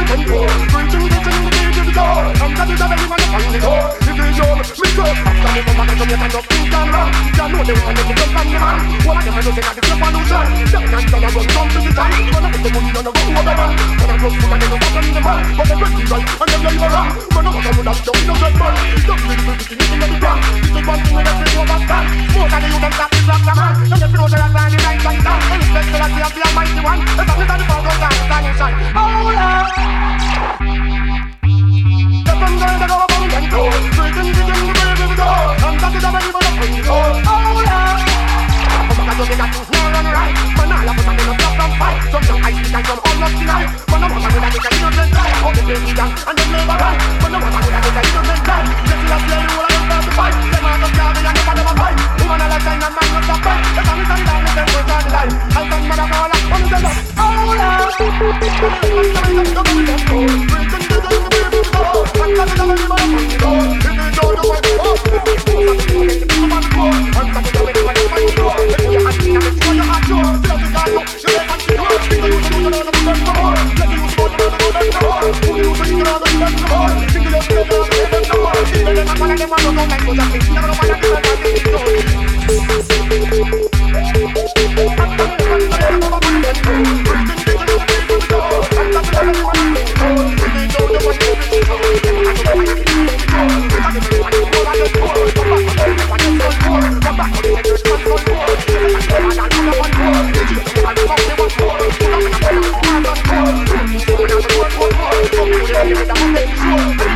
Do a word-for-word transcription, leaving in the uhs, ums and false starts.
control. Breathing, breathing, breathing, go. I'm just a very man on the door. If you don't, me go. After me come back and you can't think I'm wrong. You know they want to come from the man. What I can do, they got the revolution. Down and down and run down to the top. Gonna put the money on the go over man. Gonna close foot and then back on the man. But the rest is right and them live around. Man, I'm gonna run out down in the red man. Don't really be thinking in the ground. This is one thing we have to overstand. More than you can stop this rock, man. And if you know that I'm the right side down. And it's best that I be a mighty one. As long as I'm the power of God, stand inside. Oh, Lord. Step and go, they go up on control. Breathing, breathing, breathing, go. And that is a very man of control. Oh, Lord. Come back and you got things near and right. Man, all of us are in a stop from fight. Some young ice and some all lost tonight. Man, no one would have taken innocent life. All the baby young and them never right. Man, no one would have taken innocent life. Let's see us play the whole of them to fight. Them are just carry and never never fight. Woman a lifetime and man not a fight. The time is on the line, the time is on the line. And some man a call up, one is a love. Oh, Lord. Come